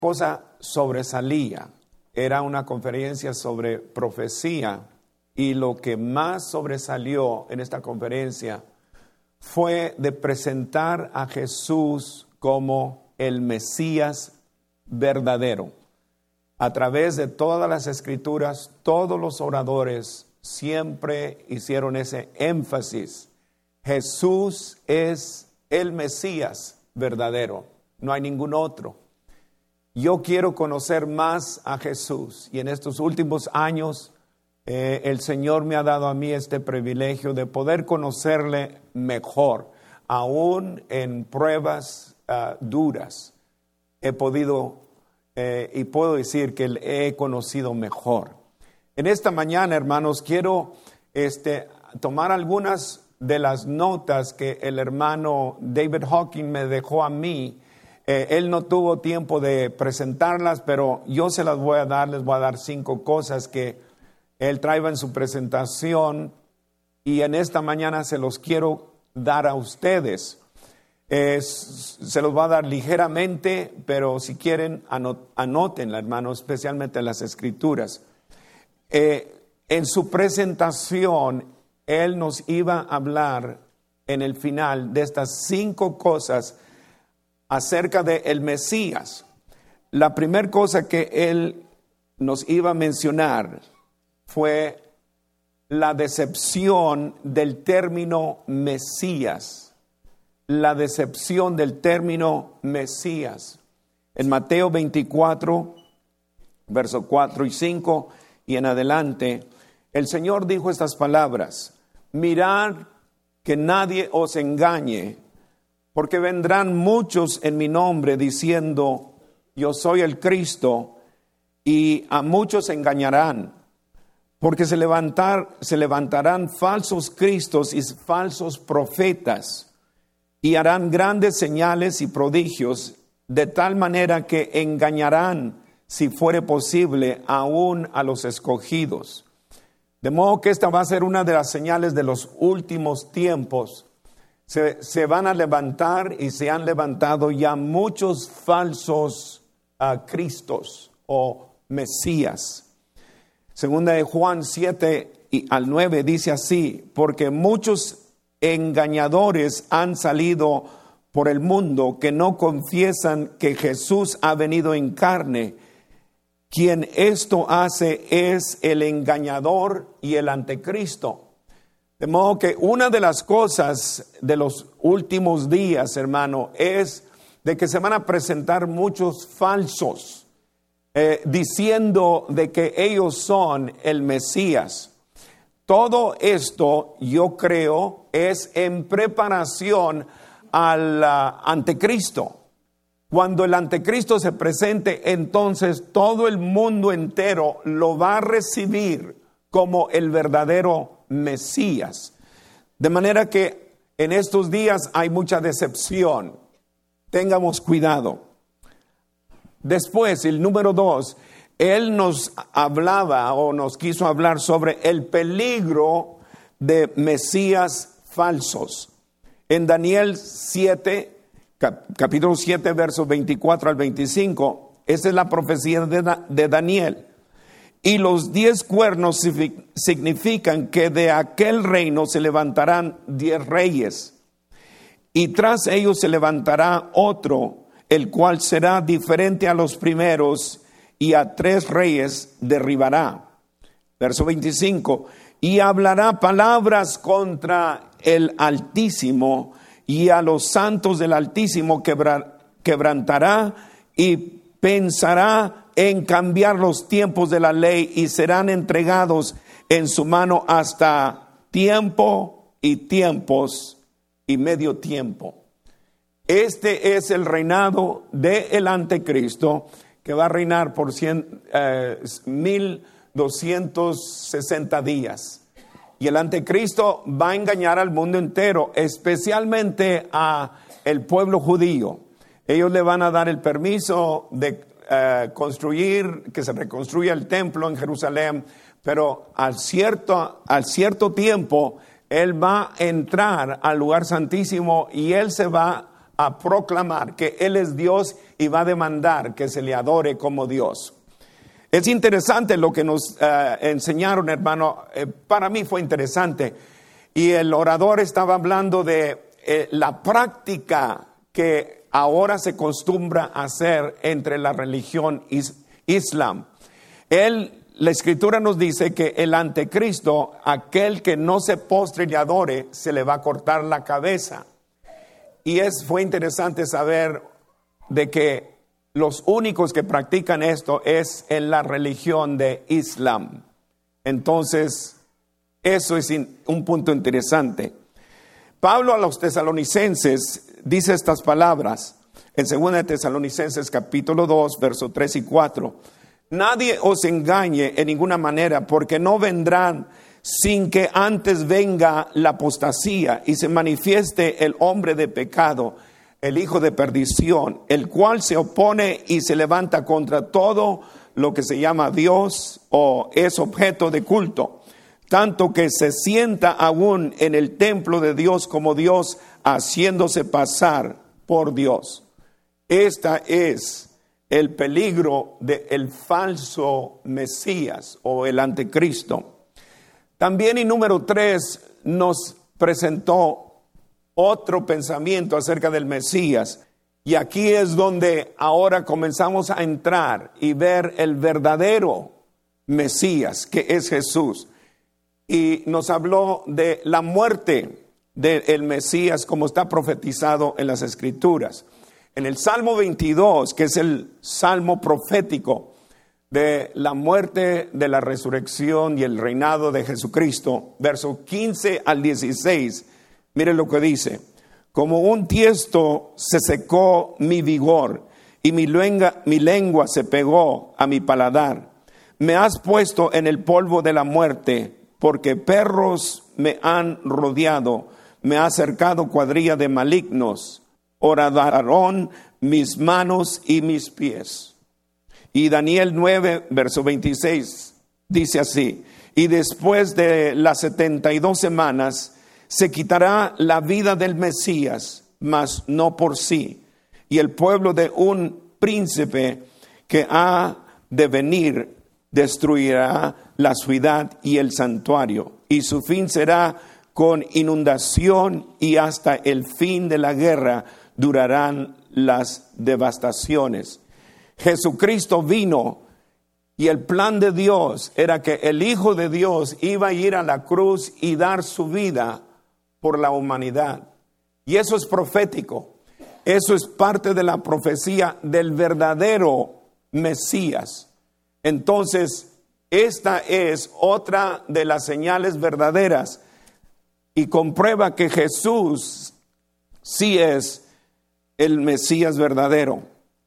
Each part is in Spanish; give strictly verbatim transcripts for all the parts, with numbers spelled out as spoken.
cosa sobresalía. Era una conferencia sobre profecía y lo que más sobresalió en esta conferencia fue de presentar a Jesús como el Mesías verdadero. A través de todas las escrituras, todos los oradores siempre hicieron ese énfasis. Jesús es el Mesías verdadero, no hay ningún otro. Yo quiero conocer más a Jesús y en estos últimos años eh, el Señor me ha dado a mí este privilegio de poder conocerle mejor, aún en pruebas uh, duras. He podido eh, y puedo decir que le he conocido mejor. En esta mañana, hermanos, quiero este, tomar algunas de las notas que el hermano David Hawking me dejó a mí. Eh, él no tuvo tiempo de presentarlas, pero yo se las voy a dar. Les voy a dar cinco cosas que él traía en su presentación y en esta mañana se los quiero dar a ustedes. Eh, se los voy a dar ligeramente, pero si quieren anot- anótenla, hermanos, especialmente en las escrituras. Eh, en su presentación, él nos iba a hablar en el final de estas cinco cosas acerca de el Mesías. La primera cosa que él nos iba a mencionar fue la decepción del término Mesías. La decepción del término Mesías. En Mateo veinticuatro, versos cuatro y cinco y en adelante, el Señor dijo estas palabras: mirad que nadie os engañe, porque vendrán muchos en mi nombre diciendo, yo soy el Cristo, y a muchos engañarán, porque se, levantar, se levantarán falsos cristos y falsos profetas, y harán grandes señales y prodigios, de tal manera que engañarán, si fuere posible, aún a los escogidos. De modo que esta va a ser una de las señales de los últimos tiempos. Se, se van a levantar y se han levantado ya muchos falsos uh, cristos o mesías. Segunda de Juan siete y al nueve dice así: porque muchos engañadores han salido por el mundo que no confiesan que Jesús ha venido en carne. Quien esto hace es el engañador y el anticristo. De modo que una de las cosas de los últimos días, hermano, es de que se van a presentar muchos falsos, eh, diciendo de que ellos son el Mesías. Todo esto, yo creo, es en preparación al uh, anticristo. Cuando el anticristo se presente, entonces todo el mundo entero lo va a recibir como el verdadero Mesías. De manera que en estos días hay mucha decepción. Tengamos cuidado. Después, el número dos, él nos hablaba o nos quiso hablar sobre el peligro de Mesías falsos. En Daniel siete, capítulo siete, versos veinticuatro al veinticinco, esa es la profecía de, de Daniel. Y los diez cuernos significan que de aquel reino se levantarán diez reyes, y tras ellos se levantará otro, el cual será diferente a los primeros, y a tres reyes derribará. Verso veinticinco, y hablará palabras contra el Altísimo, y a los santos del Altísimo quebra, quebrantará, y pensará en cambiar los tiempos de la ley, y serán entregados en su mano hasta tiempo y tiempos y medio tiempo. Este es el reinado del anticristo, que va a reinar por cien, eh, mil doscientos sesenta días. Y el anticristo va a engañar al mundo entero, especialmente a el pueblo judío. Ellos le van a dar el permiso de uh, construir, que se reconstruya el templo en Jerusalén, pero al cierto, al cierto tiempo él va a entrar al lugar santísimo y él se va a proclamar que Él es Dios y va a demandar que se le adore como Dios. Es interesante lo que nos uh, enseñaron, hermano. Eh, para mí fue interesante. Y el orador estaba hablando de eh, la práctica que ahora se acostumbra a hacer entre la religión is- islam. Él, la escritura nos dice que el anticristo, aquel que no se postre y le adore, se le va a cortar la cabeza. Y es, fue interesante saber de que los únicos que practican esto es en la religión de Islam. Entonces, eso es un punto interesante. Pablo a los tesalonicenses dice estas palabras en segunda de Tesalonicenses capítulo dos, versos tres y cuatro. Nadie os engañe en ninguna manera, porque no vendrán sin que antes venga la apostasía y se manifieste el hombre de pecado, el hijo de perdición, el cual se opone y se levanta contra todo lo que se llama Dios o es objeto de culto, tanto que se sienta aún en el templo de Dios como Dios, haciéndose pasar por Dios. Esta es el peligro del falso Mesías o el anticristo. También, y número tres, nos presentó otro pensamiento acerca del Mesías. Y aquí es donde ahora comenzamos a entrar y ver el verdadero Mesías, que es Jesús. Y nos habló de la muerte del Mesías como está profetizado en las Escrituras. En el Salmo veintidós, que es el salmo profético de la muerte, de la resurrección y el reinado de Jesucristo, versos quince al dieciséis, miren lo que dice: como un tiesto se secó mi vigor y mi lengua, mi lengua se pegó a mi paladar. Me has puesto en el polvo de la muerte, porque perros me han rodeado, me ha cercado cuadrilla de malignos. Horadaron mis manos y mis pies. Y Daniel nueve, verso veintiséis, dice así: y después de las setenta y dos semanas se quitará la vida del Mesías, mas no por sí, y el pueblo de un príncipe que ha de venir destruirá la ciudad y el santuario, y su fin será con inundación, y hasta el fin de la guerra durarán las devastaciones. Jesucristo vino y el plan de Dios era que el Hijo de Dios iba a ir a la cruz y dar su vida por la humanidad. Y eso es profético. Eso es parte de la profecía del verdadero Mesías. Entonces, esta es otra de las señales verdaderas y comprueba que Jesús sí es el Mesías verdadero.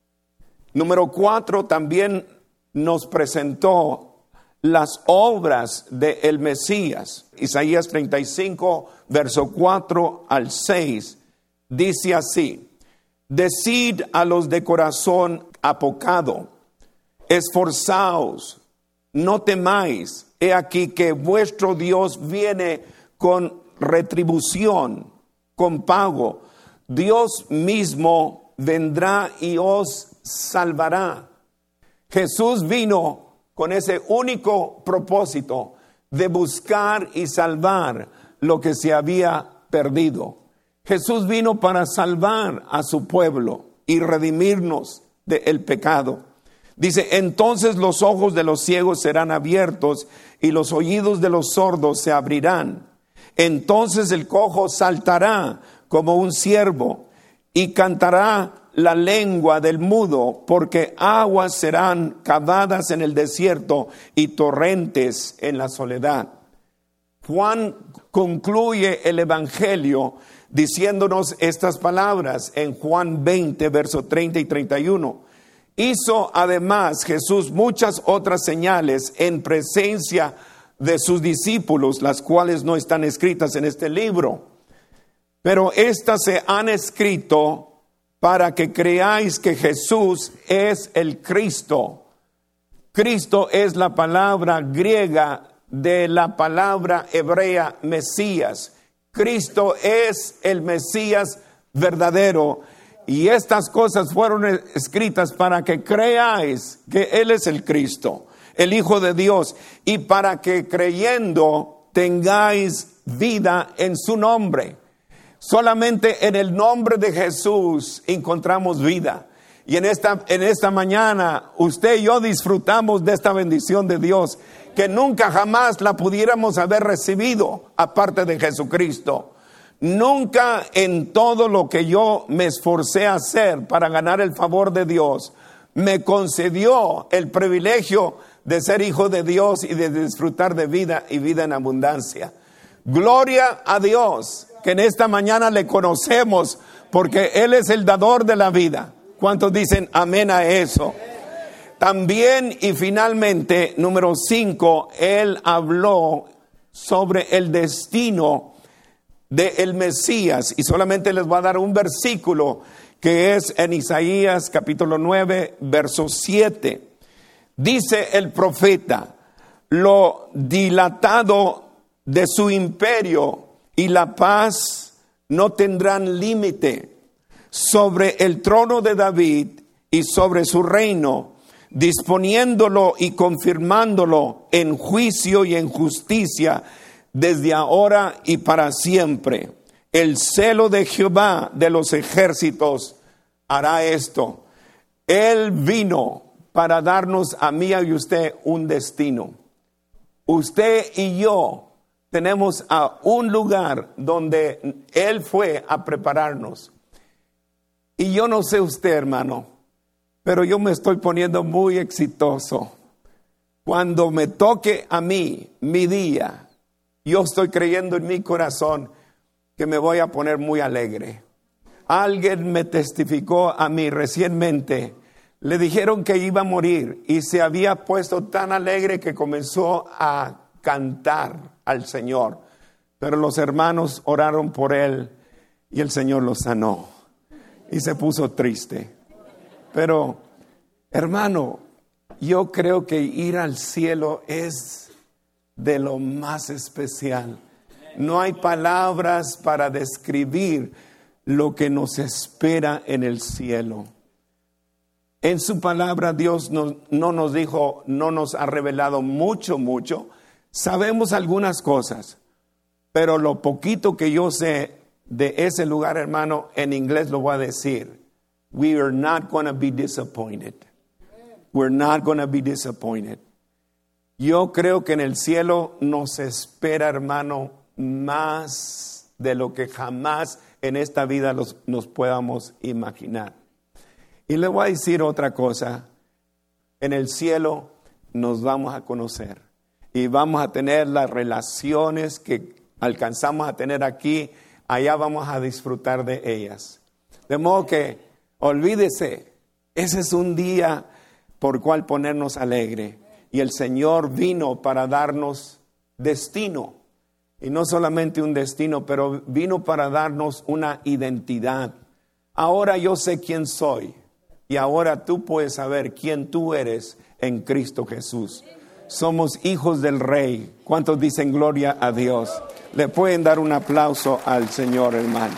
Número cuatro, también nos presentó las obras del Mesías. Isaías treinta y cinco, verso cuatro al seis, dice así: decid a los de corazón apocado, esforzaos, no temáis, he aquí que vuestro Dios viene con retribución, con pago. Dios mismo vendrá y os salvará. Jesús vino con ese único propósito de buscar y salvar lo que se había perdido. Jesús vino para salvar a su pueblo y redimirnos del pecado. Dice: entonces los ojos de los ciegos serán abiertos y los oídos de los sordos se abrirán. Entonces el cojo saltará como un ciervo y cantará la lengua del mudo, porque aguas serán cavadas en el desierto y torrentes en la soledad. Juan concluye el evangelio diciéndonos estas palabras en Juan veinte, verso treinta y treinta y uno. Hizo además Jesús muchas otras señales en presencia de sus discípulos, las cuales no están escritas en este libro, pero estas se han escrito para que creáis que Jesús es el Cristo. Cristo es la palabra griega de la palabra hebrea Mesías. Cristo es el Mesías verdadero. Y estas cosas fueron escritas para que creáis que Él es el Cristo, el Hijo de Dios, y para que creyendo tengáis vida en su nombre. Solamente en el nombre de Jesús encontramos vida. Y en esta, en esta mañana usted y yo disfrutamos de esta bendición de Dios, que nunca jamás la pudiéramos haber recibido aparte de Jesucristo. Nunca en todo lo que yo me esforcé a hacer para ganar el favor de Dios, me concedió el privilegio de ser hijo de Dios y de disfrutar de vida y vida en abundancia. Gloria a Dios, que en esta mañana le conocemos porque Él es el dador de la vida. ¿Cuántos dicen amén a eso? También y finalmente, número cinco, Él habló sobre el destino del Mesías. Y solamente les voy a dar un versículo que es en Isaías capítulo nueve, verso siete. Dice el profeta: lo dilatado de su imperio y la paz no tendrán límite sobre el trono de David y sobre su reino, disponiéndolo y confirmándolo en juicio y en justicia desde ahora y para siempre. El celo de Jehová de los ejércitos hará esto. Él vino para darnos a mí y a usted un destino. Usted y yo tenemos a un lugar donde Él fue a prepararnos. Y yo no sé usted, hermano, pero yo me estoy poniendo muy exitoso. Cuando me toque a mí mi día, yo estoy creyendo en mi corazón que me voy a poner muy alegre. Alguien me testificó a mí recientemente. Le dijeron que iba a morir y se había puesto tan alegre que comenzó a cantar al Señor. Pero los hermanos oraron por él y el Señor lo sanó. Y se puso triste. Pero, hermano, yo creo que ir al cielo es de lo más especial. No hay palabras para describir lo que nos espera en el cielo. En su palabra Dios no, no nos dijo, no nos ha revelado mucho, mucho. Sabemos algunas cosas, pero lo poquito que yo sé de ese lugar, hermano, en inglés lo voy a decir. We are not going to be disappointed. We're not going to be disappointed. Yo creo que en el cielo nos espera, hermano, más de lo que jamás en esta vida los, nos podamos imaginar. Y le voy a decir otra cosa. En el cielo nos vamos a conocer y vamos a tener las relaciones que alcanzamos a tener aquí. Allá vamos a disfrutar de ellas. De modo que olvídese, ese es un día por cual ponernos alegre. Y el Señor vino para darnos destino. Y no solamente un destino, pero vino para darnos una identidad. Ahora yo sé quién soy. Y ahora tú puedes saber quién tú eres en Cristo Jesús. Somos hijos del Rey. ¿Cuántos dicen gloria a Dios? Le pueden dar un aplauso al Señor, hermano.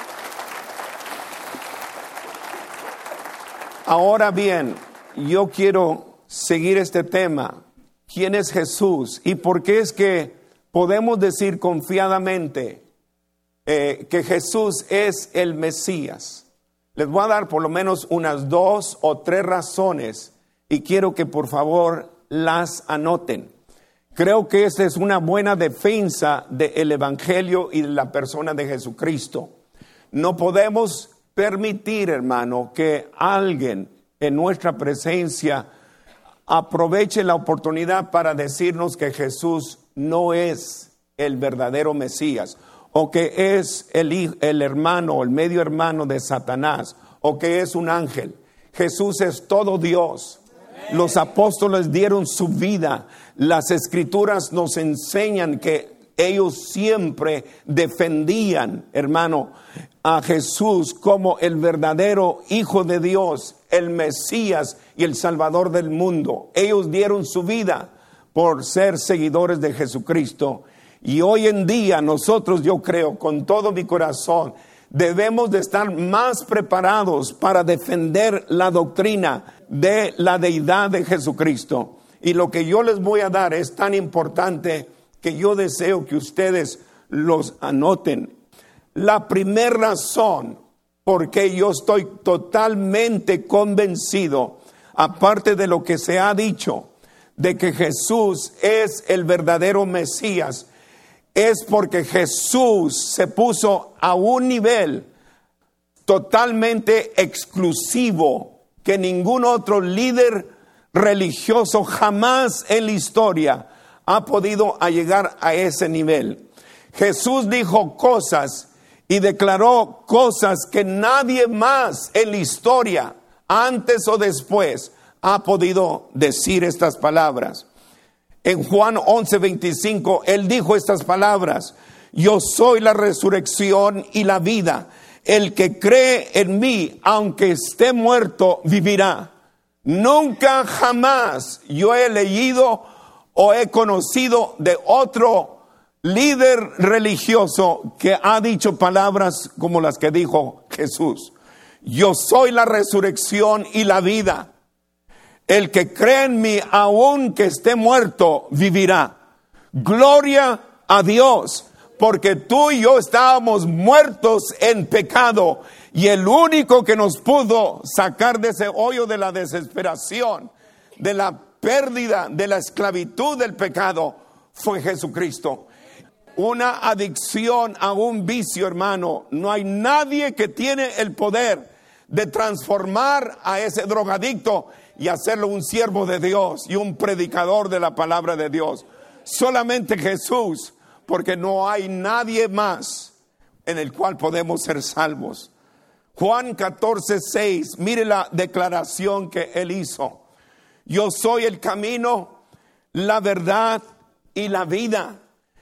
Ahora bien, yo quiero seguir este tema. ¿Quién es Jesús? ¿Y por qué es que podemos decir confiadamente eh, que Jesús es el Mesías? Les voy a dar por lo menos unas dos o tres razones y quiero que por favor las anoten. Creo que esta es una buena defensa del Evangelio y de la persona de Jesucristo. No podemos permitir, hermano, que alguien en nuestra presencia aproveche la oportunidad para decirnos que Jesús no es el verdadero Mesías, o que es el, el hermano o el medio hermano de Satanás, o que es un ángel. Jesús es todo Dios. Los apóstoles dieron su vida. Las escrituras nos enseñan que ellos siempre defendían, hermano, a Jesús como el verdadero Hijo de Dios, el Mesías y el Salvador del mundo. Ellos dieron su vida por ser seguidores de Jesucristo. Y hoy en día nosotros, yo creo, con todo mi corazón, debemos de estar más preparados para defender la doctrina de la deidad de Jesucristo. Y lo que yo les voy a dar es tan importante que yo deseo que ustedes los anoten. La primera razón por qué yo estoy totalmente convencido, aparte de lo que se ha dicho, de que Jesús es el verdadero Mesías, es porque Jesús se puso a un nivel totalmente exclusivo que ningún otro líder religioso jamás en la historia ha podido llegar a ese nivel. Jesús dijo cosas y declaró cosas que nadie más en la historia, antes o después, ha podido decir estas palabras. En Juan once veinticinco, él dijo estas palabras: yo soy la resurrección y la vida. El que cree en mí, aunque esté muerto, vivirá. Nunca jamás yo he leído o he conocido de otro líder religioso que ha dicho palabras como las que dijo Jesús. Yo soy la resurrección y la vida. El que cree en mí, aunque esté muerto, vivirá. Gloria a Dios, porque tú y yo estábamos muertos en pecado, y el único que nos pudo sacar de ese hoyo de la desesperación, de la pérdida, de la esclavitud del pecado, fue Jesucristo. Una adicción a un vicio, hermano, no hay nadie que tiene el poder de transformar a ese drogadicto y hacerlo un siervo de Dios y un predicador de la palabra de Dios. Solamente Jesús, porque no hay nadie más en el cual podemos ser salvos. Juan catorce seis, mire la declaración que él hizo. Yo soy el camino, la verdad y la vida.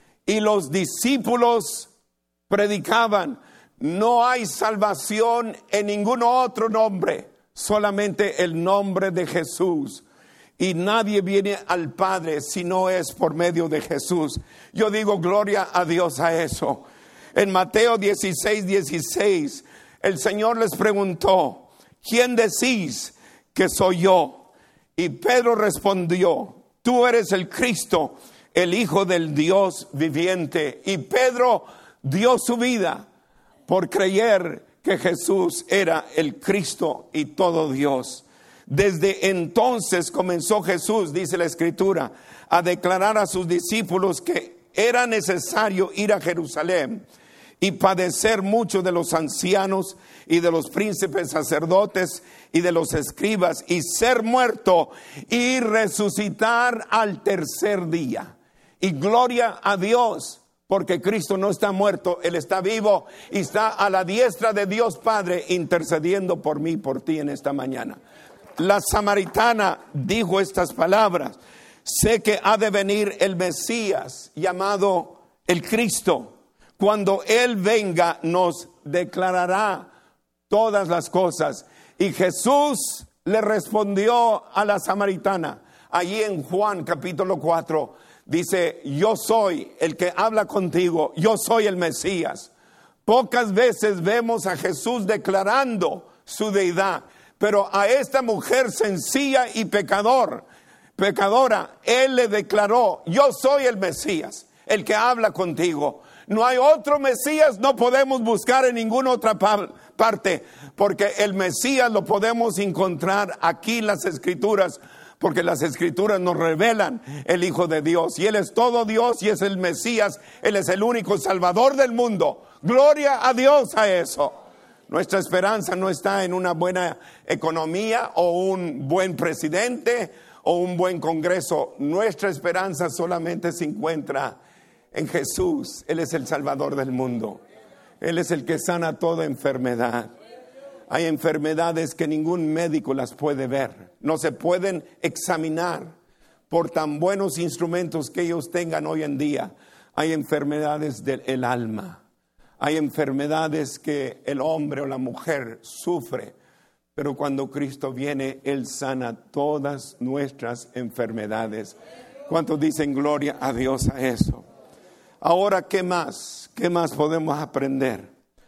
Y los discípulos predicaban: no hay salvación en ningún otro nombre, solamente el nombre de Jesús. Y nadie viene al Padre si no es por medio de Jesús. Yo digo gloria a Dios a eso. En Mateo dieciséis dieciséis, el Señor les preguntó: ¿quién decís que soy yo? Y Pedro respondió: tú eres el Cristo, el Hijo del Dios viviente. Y Pedro dio su vida por creer que Jesús era el Cristo y todo Dios. Desde entonces comenzó Jesús, dice la Escritura, a declarar a sus discípulos que era necesario ir a Jerusalén y padecer mucho de los ancianos y de los príncipes sacerdotes y de los escribas, y ser muerto y resucitar al tercer día. Y gloria a Dios, porque Cristo no está muerto, Él está vivo y está a la diestra de Dios Padre intercediendo por mí y por ti en esta mañana. La samaritana dijo estas palabras: sé que ha de venir el Mesías, llamado el Cristo. Cuando Él venga, nos declarará todas las cosas. Y Jesús le respondió a la samaritana, allí en Juan capítulo cuatro, dice: yo soy el que habla contigo, yo soy el Mesías. Pocas veces vemos a Jesús declarando su deidad, pero a esta mujer sencilla y pecador, pecadora, Él le declaró: yo soy el Mesías, el que habla contigo. No hay otro Mesías, no podemos buscar en ninguna otra parte, porque el Mesías lo podemos encontrar aquí en las Escrituras, porque las Escrituras nos revelan el Hijo de Dios, y Él es todo Dios y es el Mesías. Él es el único Salvador del mundo. Gloria a Dios a eso. Nuestra esperanza no está en una buena economía o un buen presidente o un buen congreso. Nuestra esperanza solamente se encuentra en Jesús. Él es el Salvador del mundo. Él es el que sana toda enfermedad. Hay enfermedades que ningún médico las puede ver, no se pueden examinar por tan buenos instrumentos que ellos tengan hoy en día. Hay enfermedades del alma, hay enfermedades que el hombre o la mujer sufre, pero cuando Cristo viene, Él sana todas nuestras enfermedades. ¿Cuántos dicen gloria a Dios a eso? Ahora, ¿qué más? ¿Qué más podemos aprender?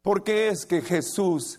¿Por qué es que Jesús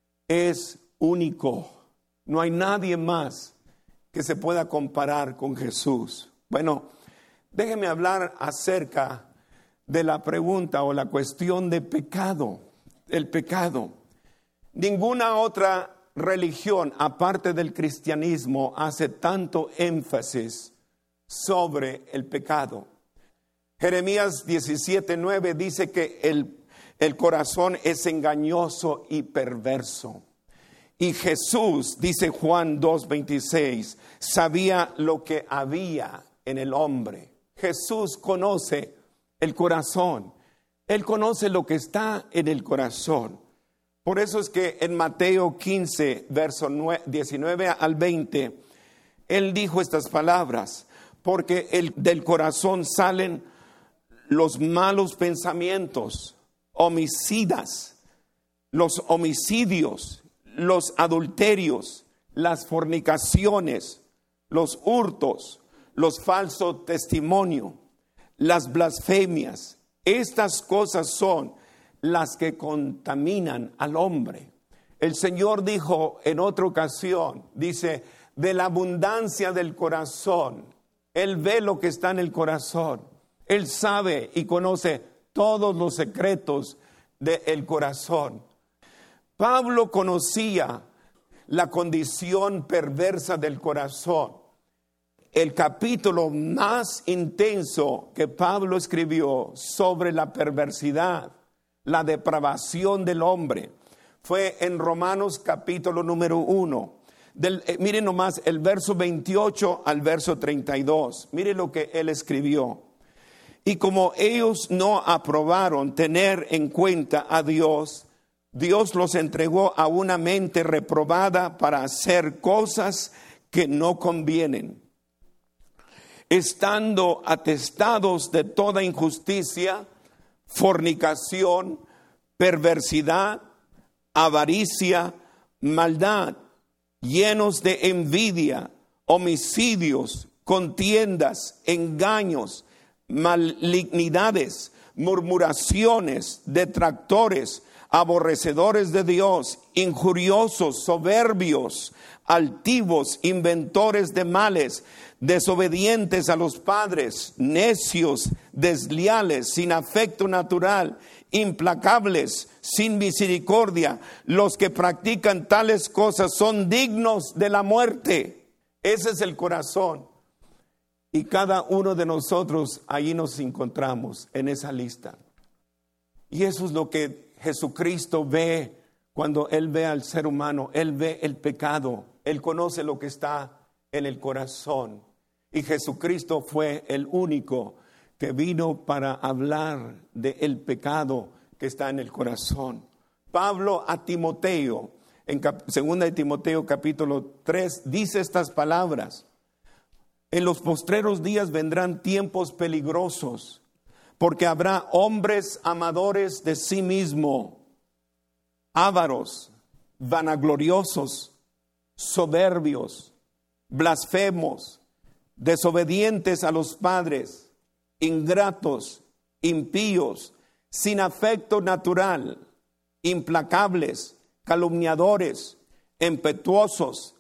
es único? No hay nadie más que se pueda comparar con Jesús. Bueno, déjeme hablar acerca de la pregunta o la cuestión de pecado, el pecado. Ninguna otra religión, aparte del cristianismo, hace tanto énfasis sobre el pecado. Jeremías diecisiete nueve dice que el, el corazón es engañoso y perverso. Y Jesús, dice Juan dos veintiséis, sabía lo que había en el hombre. Jesús conoce el corazón. Él conoce lo que está en el corazón. Por eso es que en Mateo quince, verso diecinueve al veinte, Él dijo estas palabras: porque el, del corazón salen los malos pensamientos, homicidas, los homicidios, los adulterios, las fornicaciones, los hurtos, los falsos testimonios, las blasfemias. Estas cosas son las que contaminan al hombre. El Señor dijo en otra ocasión, dice, de la abundancia del corazón. Él ve lo que está en el corazón. Él sabe y conoce todos los secretos del corazón. Pablo conocía la condición perversa del corazón. El capítulo más intenso que Pablo escribió sobre la perversidad, la depravación del hombre, fue en Romanos capítulo número uno. Del, eh, miren nomás el verso veintiocho al verso treinta y dos. Miren lo que él escribió. Y como ellos no aprobaron tener en cuenta a Dios, Dios los entregó a una mente reprobada para hacer cosas que no convienen, estando atestados de toda injusticia, fornicación, perversidad, avaricia, maldad, llenos de envidia, homicidios, contiendas, engaños, malignidades, murmuraciones, detractores, aborrecedores de Dios, injuriosos, soberbios, altivos, inventores de males, desobedientes a los padres, necios, desleales, sin afecto natural, implacables, sin misericordia. Los que practican tales cosas son dignos de la muerte. Ese es el corazón. Y cada uno de nosotros allí nos encontramos en esa lista. Y eso es lo que Jesucristo ve cuando Él ve al ser humano. Él ve el pecado. Él conoce lo que está en el corazón. Y Jesucristo fue el único que vino para hablar del pecado que está en el corazón. Pablo a Timoteo, en segunda de Timoteo capítulo tres, dice estas palabras: en los postreros días vendrán tiempos peligrosos, porque habrá hombres amadores de sí mismo, ávaros, vanagloriosos, soberbios, blasfemos, desobedientes a los padres, ingratos, impíos, sin afecto natural, implacables, calumniadores, impetuosos,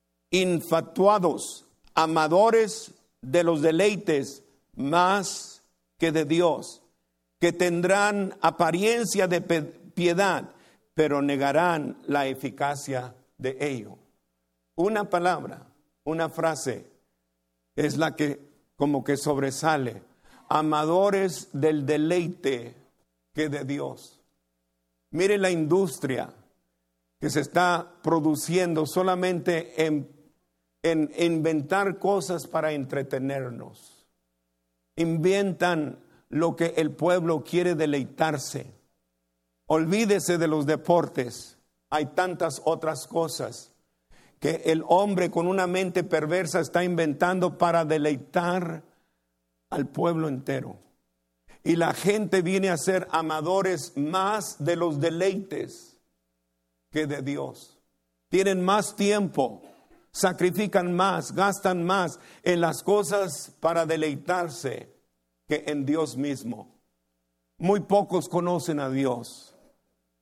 infatuados, amadores de los deleites más que de Dios, que tendrán apariencia de piedad, pero negarán la eficacia de ello. Una palabra, una frase es la que como que sobresale: amadores del deleite que de Dios. Mire la industria que se está produciendo solamente en, en inventar cosas para entretenernos. Inventan lo que el pueblo quiere deleitarse. Olvídese de los deportes. Hay tantas otras cosas que el hombre con una mente perversa está inventando para deleitar al pueblo entero. Y la gente viene a ser amadores más de los deleites que de Dios. Tienen más tiempo, sacrifican más, gastan más en las cosas para deleitarse que en Dios mismo. Muy pocos conocen a Dios.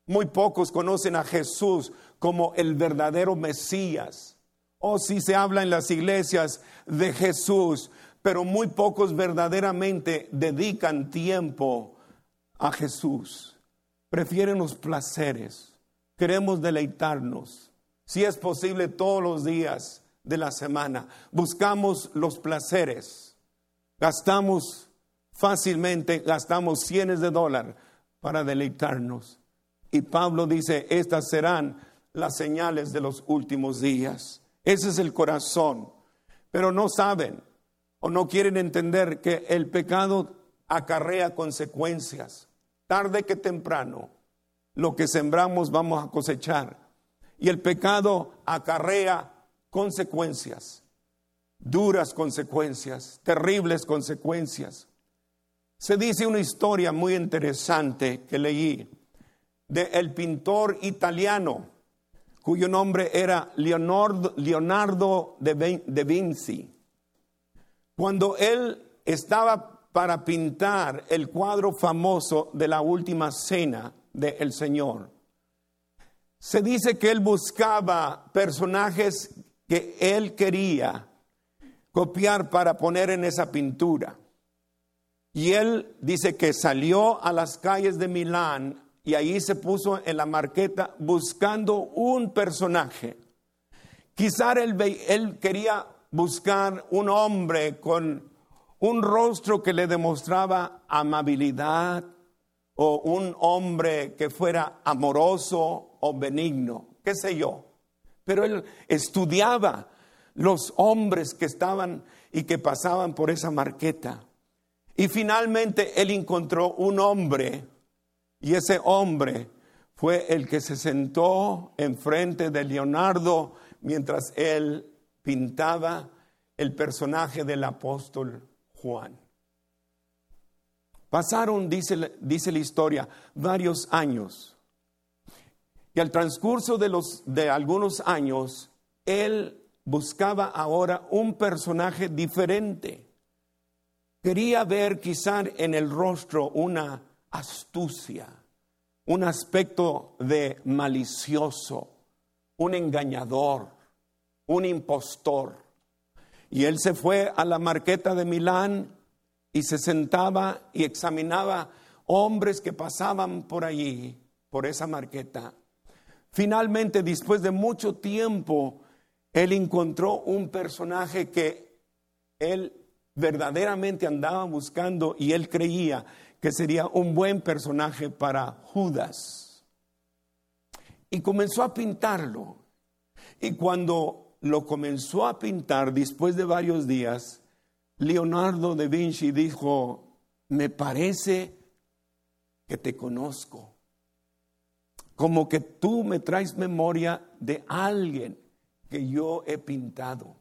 Muy pocos conocen a Jesús como el verdadero Mesías. O si se habla en las iglesias de Jesús, pero muy pocos verdaderamente dedican tiempo a Jesús. Prefieren los placeres. Queremos deleitarnos. Si es posible, todos los días de la semana. Buscamos los placeres. Gastamos fácilmente, gastamos cientos de dólares para deleitarnos. Y Pablo dice, estas serán las señales de los últimos días. Ese es el corazón. Pero no saben o no quieren entender que el pecado acarrea consecuencias. Tarde que temprano, lo que sembramos vamos a cosechar. Y el pecado acarrea consecuencias, duras consecuencias, terribles consecuencias. Se dice una historia muy interesante que leí de el pintor italiano cuyo nombre era Leonardo, Leonardo da Vinci. Cuando él estaba para pintar el cuadro famoso de la Última Cena del Señor, se dice que él buscaba personajes que él quería copiar para poner en esa pintura. Y él dice que salió a las calles de Milán y ahí se puso en la marqueta buscando un personaje. Quizá él, él quería buscar un hombre con un rostro que le demostraba amabilidad, o un hombre que fuera amoroso o benigno, qué sé yo. Pero él estudiaba los hombres que estaban y que pasaban por esa marqueta. Y finalmente él encontró un hombre, y ese hombre fue el que se sentó enfrente de Leonardo mientras él pintaba el personaje del apóstol Juan. Pasaron, dice, dice la historia, varios años. Y al transcurso de, los, de algunos años, él buscaba ahora un personaje diferente. Quería ver quizá en el rostro una astucia, un aspecto de malicioso, un engañador, un impostor. Y él se fue a la marqueta de Milán y se sentaba y examinaba hombres que pasaban por allí, por esa marqueta. Finalmente, después de mucho tiempo, él encontró un personaje que él verdaderamente andaba buscando y él creía que sería un buen personaje para Judas. Y comenzó a pintarlo. Y cuando lo comenzó a pintar, después de varios días, Leonardo da Vinci dijo, me parece que te conozco. Como que tú me traes memoria de alguien que yo he pintado.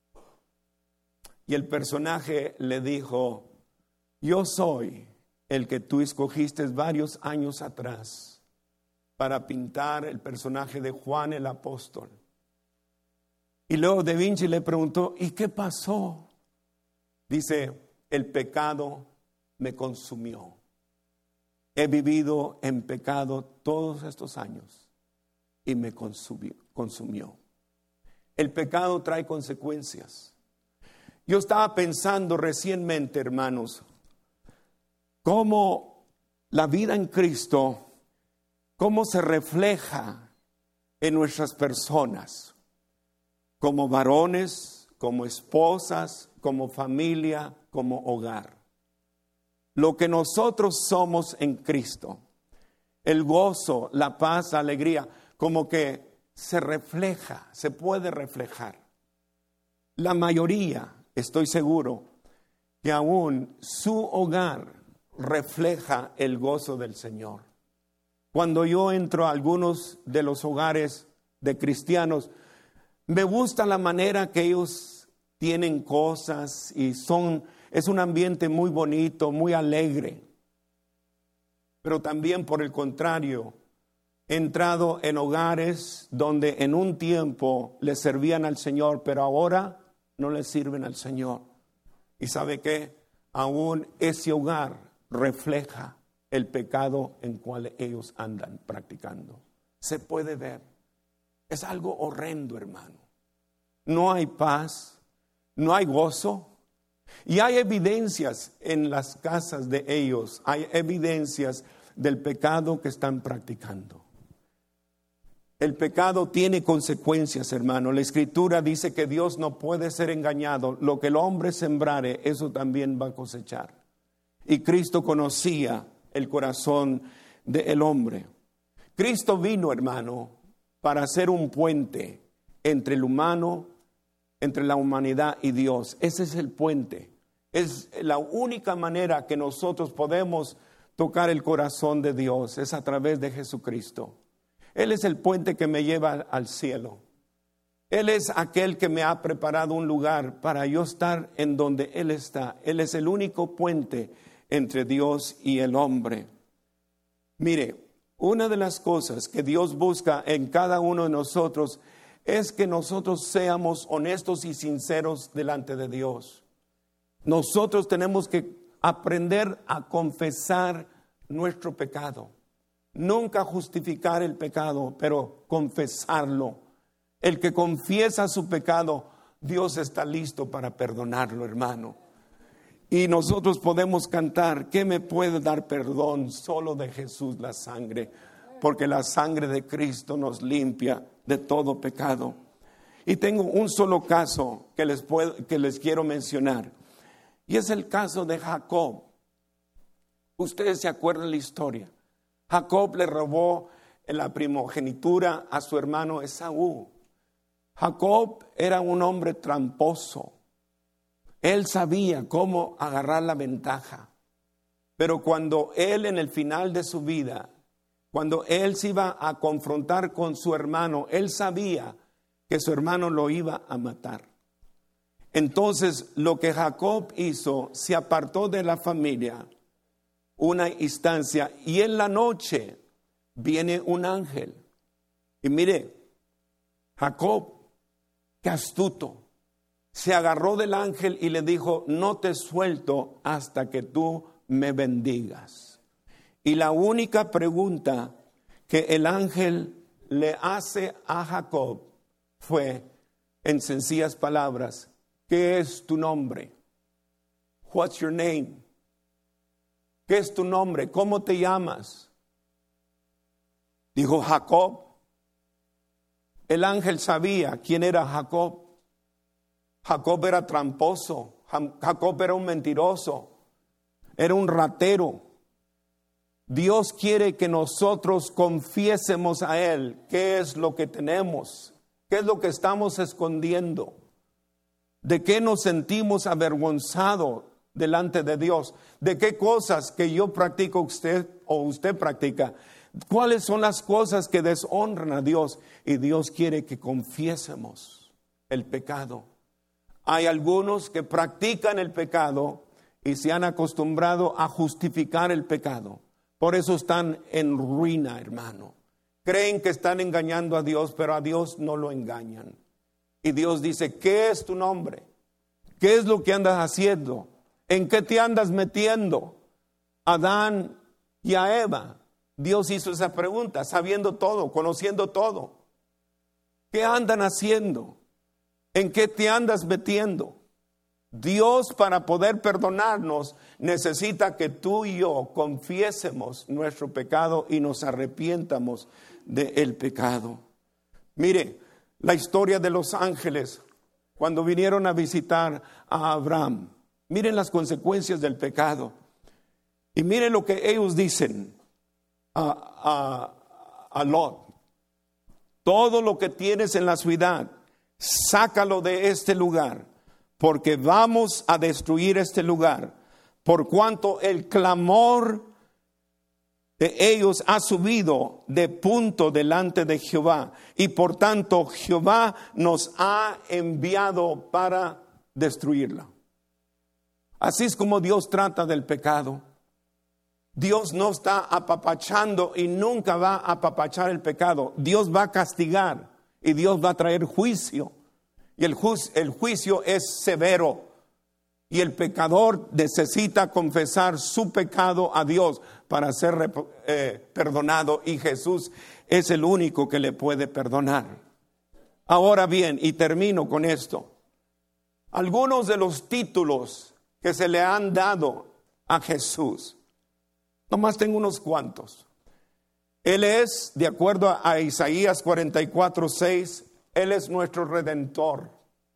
Y el personaje le dijo, yo soy el que tú escogiste varios años atrás para pintar el personaje de Juan el apóstol. Y luego Da Vinci le preguntó, ¿y qué pasó? Dice, el pecado me consumió. He vivido en pecado todos estos años y me consumió. consumió. El pecado trae consecuencias. Yo estaba pensando recientemente, hermanos, cómo la vida en Cristo, cómo se refleja en nuestras personas, como varones, como esposas, como familia, como hogar. Lo que nosotros somos en Cristo, el gozo, la paz, la alegría, como que se refleja, se puede reflejar. La mayoría, estoy seguro, que aún su hogar refleja el gozo del Señor. Cuando yo entro a algunos de los hogares de cristianos, me gusta la manera que ellos tienen cosas y son, es un ambiente muy bonito, muy alegre. Pero también, por el contrario, he entrado en hogares donde en un tiempo le servían al Señor, pero ahora no le sirven al Señor. ¿Y sabe qué? Aún ese hogar refleja el pecado en cual ellos andan practicando. Se puede ver. Es algo horrendo, hermano. No hay paz, no hay gozo. Y hay evidencias en las casas de ellos, hay evidencias del pecado que están practicando. El pecado tiene consecuencias, hermano. La Escritura dice que Dios no puede ser engañado. Lo que el hombre sembrare, eso también va a cosechar. Y Cristo conocía el corazón del hombre. Cristo vino, hermano, para ser un puente entre el humano, entre la humanidad y Dios. Ese es el puente. Es la única manera que nosotros podemos tocar el corazón de Dios, es a través de Jesucristo. Él es el puente que me lleva al cielo. Él es aquel que me ha preparado un lugar para yo estar en donde Él está. Él es el único puente entre Dios y el hombre. Mire, una de las cosas que Dios busca en cada uno de nosotros es que nosotros seamos honestos y sinceros delante de Dios. Nosotros tenemos que aprender a confesar nuestro pecado. Nunca justificar el pecado, pero confesarlo. El que confiesa su pecado, Dios está listo para perdonarlo, hermano. Y nosotros podemos cantar, ¿qué me puede dar perdón? Solo de Jesús la sangre, porque la sangre de Cristo nos limpia de todo pecado. Y tengo un solo caso que les, puedo, que les quiero mencionar, y es el caso de Jacob. Ustedes se acuerdan la historia. Jacob le robó la primogenitura a su hermano Esaú. Jacob era un hombre tramposo. Él sabía cómo agarrar la ventaja. Pero cuando él en el final de su vida, cuando él se iba a confrontar con su hermano, él sabía que su hermano lo iba a matar. Entonces lo que Jacob hizo, se apartó de la familia una instancia, y en la noche viene un ángel. Y mire, Jacob, qué astuto, se agarró del ángel y le dijo, no te suelto hasta que tú me bendigas. Y la única pregunta que el ángel le hace a Jacob fue, en sencillas palabras, ¿qué es tu nombre? What's your name? ¿Qué es tu nombre? ¿Cómo te llamas? Dijo Jacob. El ángel sabía quién era Jacob. Jacob era tramposo. Jacob era un mentiroso. Era un ratero. Dios quiere que nosotros confiésemos a Él qué es lo que tenemos, qué es lo que estamos escondiendo, de qué nos sentimos avergonzados delante de Dios, de qué cosas que yo practico usted o usted practica, cuáles son las cosas que deshonran a Dios, y Dios quiere que confiésemos el pecado. Hay algunos que practican el pecado y se han acostumbrado a justificar el pecado, por eso están en ruina, hermano. Creen que están engañando a Dios, pero a Dios no lo engañan. Y Dios dice, ¿qué es tu nombre? ¿Qué es lo que andas haciendo? ¿En qué te andas metiendo? Adán y a Eva, Dios hizo esa pregunta, sabiendo todo, conociendo todo. ¿Qué andan haciendo? ¿En qué te andas metiendo? Dios, para poder perdonarnos, necesita que tú y yo confiésemos nuestro pecado y nos arrepientamos del pecado. Mire, la historia de los ángeles cuando vinieron a visitar a Abraham. Miren las consecuencias del pecado. Y miren lo que ellos dicen a, a, a Lot. Todo lo que tienes en la ciudad, sácalo de este lugar, porque vamos a destruir este lugar, por cuanto el clamor de ellos ha subido de punto delante de Jehová, y por tanto Jehová nos ha enviado para destruirla. Así es como Dios trata del pecado. Dios no está apapachando y nunca va a apapachar el pecado. Dios va a castigar y Dios va a traer juicio. Y el, ju- el juicio es severo. Y el pecador necesita confesar su pecado a Dios para ser eh, perdonado, y Jesús es el único que le puede perdonar. Ahora bien, y termino con esto, algunos de los títulos que se le han dado a Jesús, nomás tengo unos cuantos. Él es, de acuerdo a Isaías cuarenta y cuatro, seis, Él es nuestro Redentor.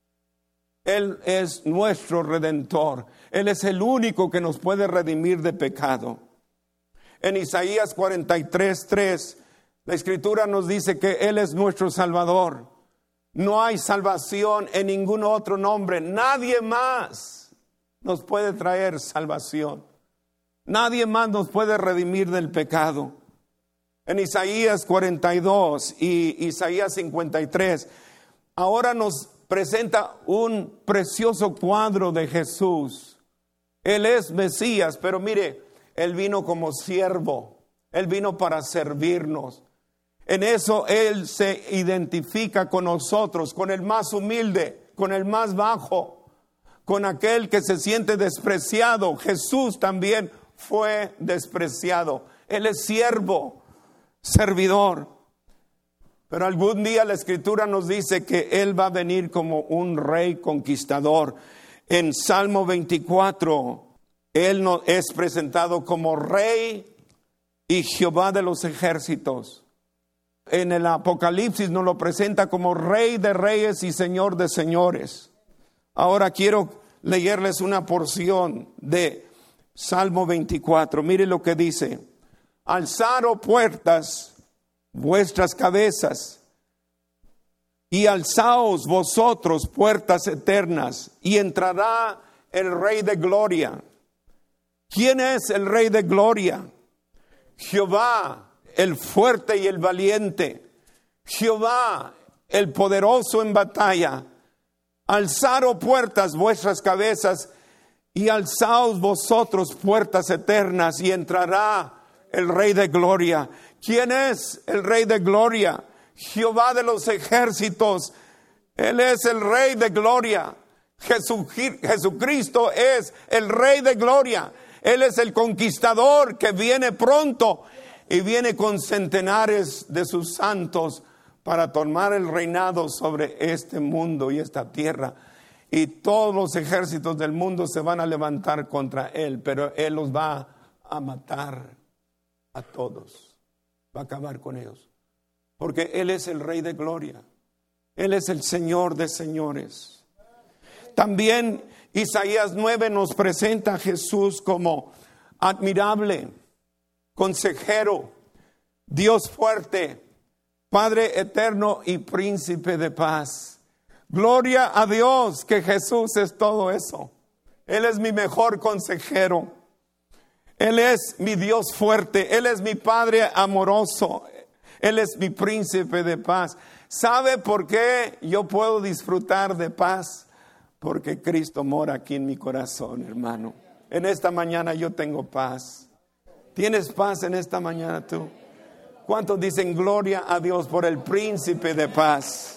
Él es nuestro Redentor. Él es el único que nos puede redimir de pecado. En Isaías cuarenta y tres, tres, la Escritura nos dice que Él es nuestro Salvador. No hay salvación en ningún otro nombre. Nadie más nos puede traer salvación. Nadie más nos puede redimir del pecado. En Isaías cuarenta y dos y Isaías cincuenta y tres, ahora nos presenta un precioso cuadro de Jesús. Él es Mesías, pero mire, Él vino como siervo. Él vino para servirnos. En eso Él se identifica con nosotros, con el más humilde, con el más bajo, con aquel que se siente despreciado. Jesús también fue despreciado. Él es siervo, servidor. Pero algún día la Escritura nos dice que Él va a venir como un rey conquistador. En Salmo veinticuatro, Él nos es presentado como Rey y Jehová de los ejércitos. En el Apocalipsis nos lo presenta como Rey de reyes y Señor de señores. Ahora quiero leerles una porción de Salmo veinticuatro. Mire lo que dice: alzad, oh puertas, vuestras cabezas, y alzaos vosotros, puertas eternas, y entrará el Rey de gloria. ¿Quién es el Rey de gloria? Jehová, el fuerte y el valiente. Jehová, el poderoso en batalla. Alzad, oh puertas, vuestras cabezas, y alzaos vosotros, puertas eternas, y entrará el Rey de gloria. ¿Quién es el Rey de gloria? Jehová de los ejércitos. Él es el Rey de gloria. Jesucristo es el Rey de gloria. Él es el conquistador que viene pronto y viene con centenares de sus santos para tomar el reinado sobre este mundo y esta tierra. Y todos los ejércitos del mundo se van a levantar contra Él, pero Él los va a matar a todos. Va a acabar con ellos. Porque Él es el Rey de gloria. Él es el Señor de señores. También Isaías nueve nos presenta a Jesús como admirable, consejero, Dios fuerte, Padre eterno y príncipe de paz. Gloria a Dios que Jesús es todo eso. Él es mi mejor consejero. Él es mi Dios fuerte. Él es mi Padre amoroso. Él es mi príncipe de paz. ¿Sabe por qué yo puedo disfrutar de paz? Porque Cristo mora aquí en mi corazón, hermano. En esta mañana yo tengo paz. ¿Tienes paz en esta mañana tú? ¿Cuántos dicen gloria a Dios por el príncipe de paz?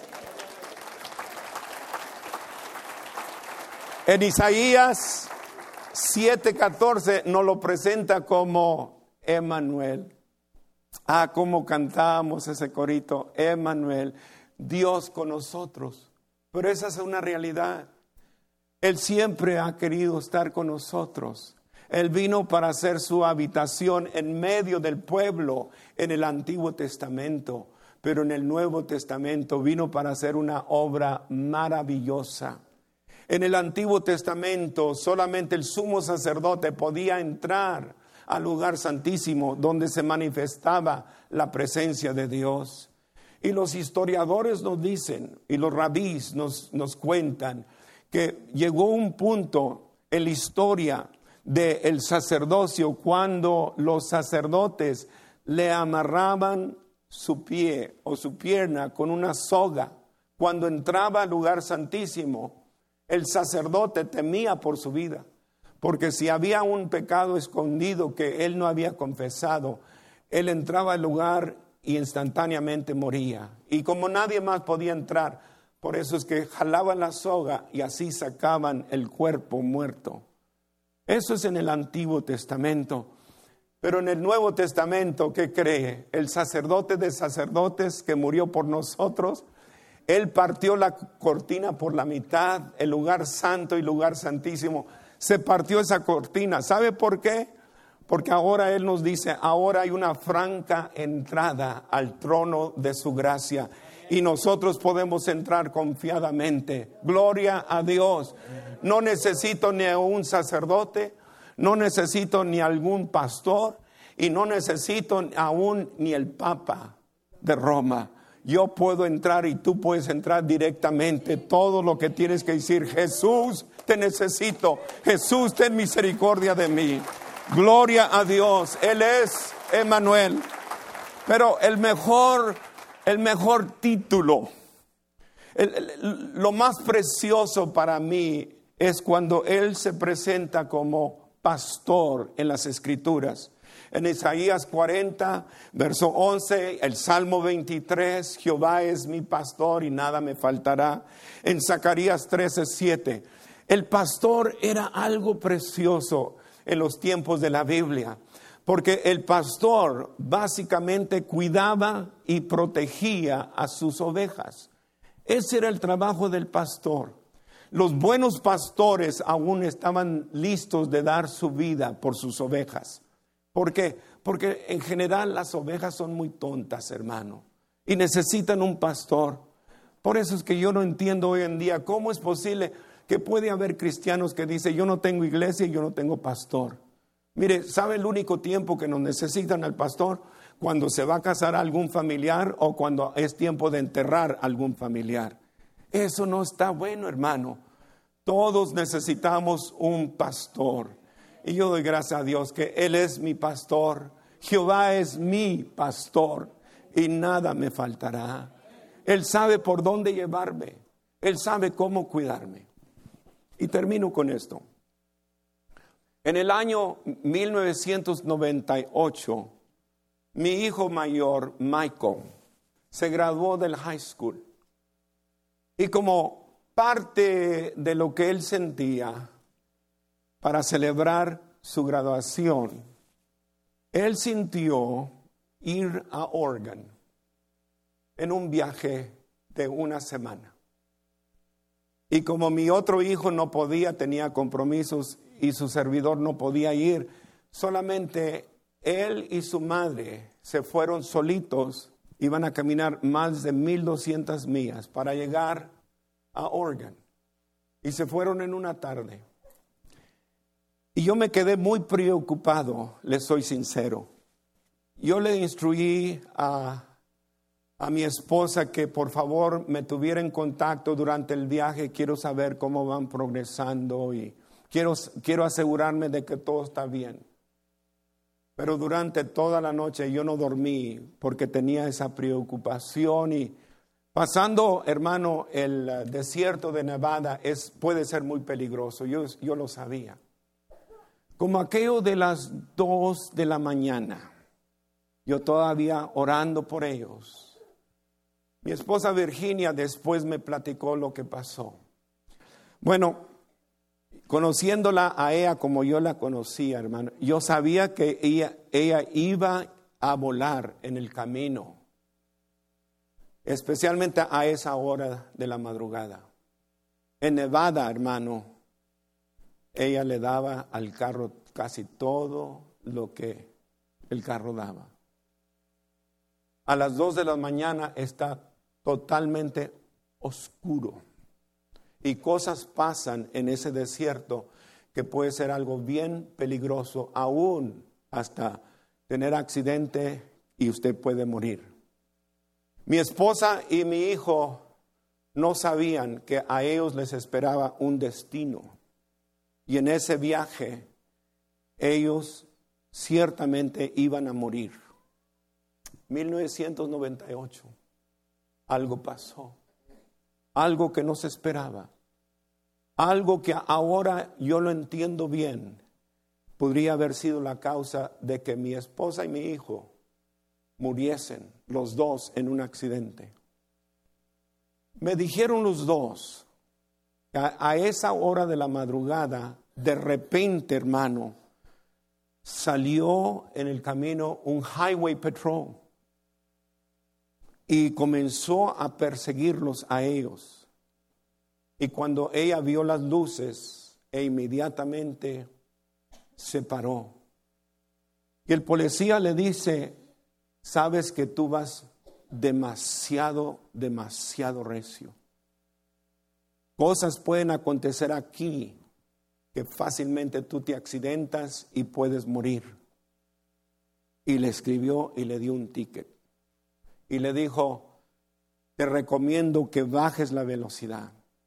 En Isaías siete catorce nos lo presenta como Emmanuel. Ah, cómo cantábamos ese corito, Emmanuel, Dios con nosotros. Pero esa es una realidad. Él siempre ha querido estar con nosotros. Él vino para hacer su habitación en medio del pueblo en el Antiguo Testamento, pero en el Nuevo Testamento vino para hacer una obra maravillosa. En el Antiguo Testamento solamente el sumo sacerdote podía entrar al lugar santísimo donde se manifestaba la presencia de Dios. Y los historiadores nos dicen, y los rabís nos, nos cuentan, que llegó un punto en la historia del sacerdocio cuando los sacerdotes le amarraban su pie o su pierna con una soga. Cuando entraba al lugar santísimo, el sacerdote temía por su vida, porque si había un pecado escondido que él no había confesado, él entraba al lugar y instantáneamente moría. Y como nadie más podía entrar, Por eso es que jalaban la soga y así sacaban el cuerpo muerto. Eso es en el Antiguo Testamento. Pero en el Nuevo Testamento, ¿qué cree? El sacerdote de sacerdotes que murió por nosotros, Él partió la cortina por la mitad, el lugar santo y lugar santísimo. Se partió esa cortina. ¿Sabe por qué? Porque ahora Él nos dice, ahora hay una franca entrada al trono de su gracia. Y nosotros podemos entrar confiadamente. Gloria a Dios. No necesito ni a un sacerdote, no necesito ni algún pastor y no necesito aún ni el Papa de Roma. Yo puedo entrar y tú puedes entrar directamente. Todo lo que tienes que decir, Jesús, te necesito. Jesús, ten misericordia de mí. Gloria a Dios. Él es Emmanuel. Pero el mejor, el mejor título, el, el, lo más precioso para mí es cuando Él se presenta como pastor en las Escrituras. En Isaías cuarenta, verso once, el Salmo veintitrés, Jehová es mi pastor y nada me faltará. En Zacarías trece, siete, el pastor era algo precioso en los tiempos de la Biblia, porque el pastor básicamente cuidaba y protegía a sus ovejas. Ese era el trabajo del pastor. Los buenos pastores aún estaban listos de dar su vida por sus ovejas. ¿Por qué? Porque en general las ovejas son muy tontas, hermano, y necesitan un pastor. Por eso es que yo no entiendo hoy en día cómo es posible que puede haber cristianos que dicen, yo no tengo iglesia y yo no tengo pastor. Mire, ¿sabe el único tiempo que nos necesitan al pastor? Cuando se va a casar algún familiar o cuando es tiempo de enterrar algún familiar. Eso no está bueno, hermano. Todos necesitamos un pastor. Y yo doy gracias a Dios que Él es mi pastor. Jehová es mi pastor y nada me faltará. Él sabe por dónde llevarme. Él sabe cómo cuidarme. Y termino con esto. En el año mil novecientos noventa y ocho, mi hijo mayor, Michael, se graduó del high school. Y como parte de lo que él sentía para celebrar su graduación, él sintió ir a Oregon en un viaje de una semana. Y como mi otro hijo no podía, tenía compromisos y su servidor no podía ir, solamente él y su madre se fueron solitos. Iban a caminar más de mil doscientas millas para llegar a Oregon. Y se fueron en una tarde. Y yo me quedé muy preocupado, les soy sincero. Yo le instruí a, a mi esposa que por favor me tuviera en contacto durante el viaje. Quiero saber cómo van progresando y quiero, quiero asegurarme de que todo está bien. Pero durante toda la noche yo no dormí porque tenía esa preocupación. Y pasando, hermano, el desierto de Nevada es, puede ser muy peligroso. Yo, yo lo sabía. Como aquello de las dos de la mañana, yo todavía orando por ellos. Mi esposa Virginia después me platicó lo que pasó. Bueno, conociéndola a ella como yo la conocía, hermano, yo sabía que ella, ella iba a volar en el camino, especialmente a esa hora de la madrugada. En Nevada, hermano, ella le daba al carro casi todo lo que el carro daba. A las dos de la mañana está totalmente oscuro. Y cosas pasan en ese desierto que puede ser algo bien peligroso, aún hasta tener accidente y usted puede morir. Mi esposa y mi hijo no sabían que a ellos les esperaba un destino. Y en ese viaje ellos ciertamente iban a morir. mil novecientos noventa y ocho, algo pasó. Algo que no se esperaba, algo que ahora yo lo entiendo bien, podría haber sido la causa de que mi esposa y mi hijo muriesen los dos en un accidente. Me dijeron los dos, a, a esa hora de la madrugada, de repente, hermano, salió en el camino un highway patrol y comenzó a perseguirlos a ellos. Y cuando ella vio las luces, e inmediatamente se paró. Y el policía le dice, sabes que tú vas demasiado, demasiado recio. Cosas pueden acontecer aquí que fácilmente tú te accidentas y puedes morir. Y le escribió y le dio un ticket. Y le dijo, te recomiendo que bajes la velocidad.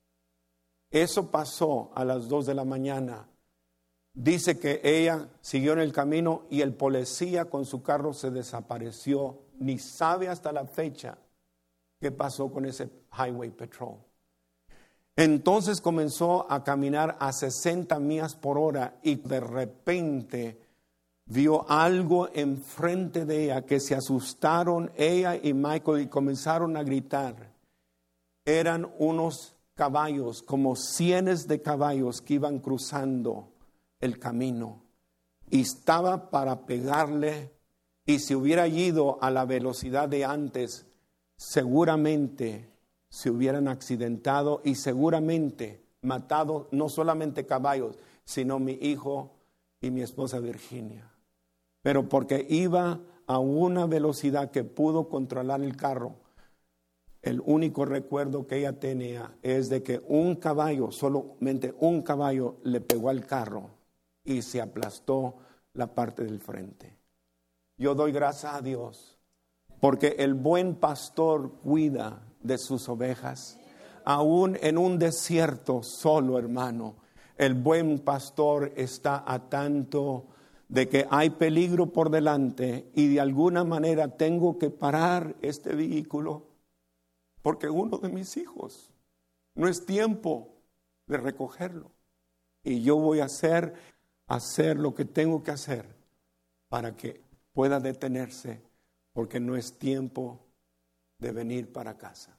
Eso pasó a las dos de la mañana. Dice que ella siguió en el camino y el policía con su carro se desapareció. Ni sabe hasta la fecha qué pasó con ese highway patrol. Entonces comenzó a caminar a sesenta millas por hora y de repente vio algo enfrente de ella que se asustaron ella y Michael y comenzaron a gritar. Eran unos caballos, como cienes de caballos que iban cruzando el camino y estaba para pegarle, y si hubiera ido a la velocidad de antes, seguramente se hubieran accidentado y seguramente matado no solamente caballos, sino mi hijo y mi esposa Virginia. Pero porque iba a una velocidad que pudo controlar el carro, el único recuerdo que ella tenía es de que un caballo, solamente un caballo le pegó al carro y se aplastó la parte del frente. Yo doy gracias a Dios porque el buen pastor cuida de sus ovejas. Aún en un desierto solo, hermano, el buen pastor está a tanto de que hay peligro por delante y de alguna manera tengo que parar este vehículo porque uno de mis hijos no es tiempo de recogerlo. Y yo voy a hacer, hacer lo que tengo que hacer para que pueda detenerse, porque no es tiempo de venir para casa.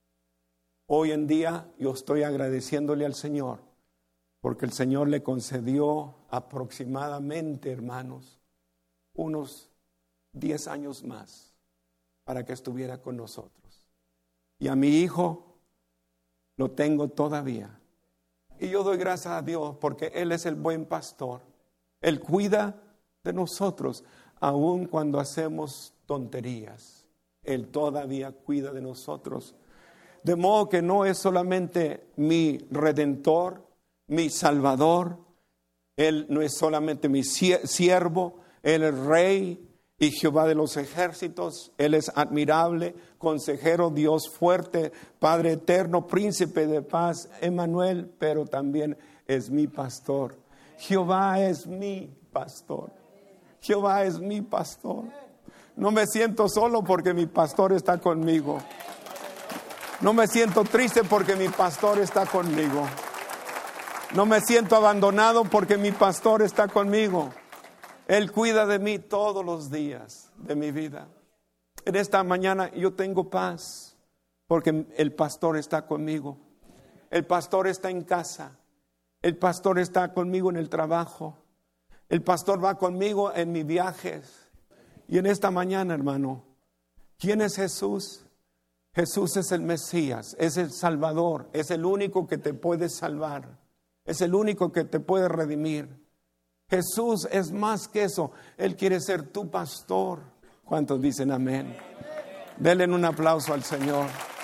Hoy en día yo estoy agradeciéndole al Señor, porque el Señor le concedió aproximadamente, hermanos, unos diez años más para que estuviera con nosotros. Y a mi hijo lo tengo todavía. Y yo doy gracias a Dios porque Él es el buen pastor. Él cuida de nosotros, aun cuando hacemos tonterías. Él todavía cuida de nosotros. De modo que no es solamente mi redentor, mi salvador. Él no es solamente mi siervo. Él es rey y Jehová de los ejércitos. Él es admirable, consejero, Dios fuerte, Padre eterno, príncipe de paz, Emmanuel, pero también es mi pastor. Jehová es mi pastor. Jehová es mi pastor. No me siento solo porque mi pastor está conmigo. No me siento triste porque mi pastor está conmigo. No me siento abandonado porque mi pastor está conmigo. Él cuida de mí todos los días de mi vida. En esta mañana yo tengo paz porque el pastor está conmigo. El pastor está en casa. El pastor está conmigo en el trabajo. El pastor va conmigo en mis viajes. Y en esta mañana, hermano, ¿quién es Jesús? Jesús es el Mesías, es el Salvador, es el único que te puede salvar, es el único que te puede redimir. Jesús es más que eso, Él quiere ser tu pastor. ¿Cuántos dicen amén? Denle un aplauso al Señor.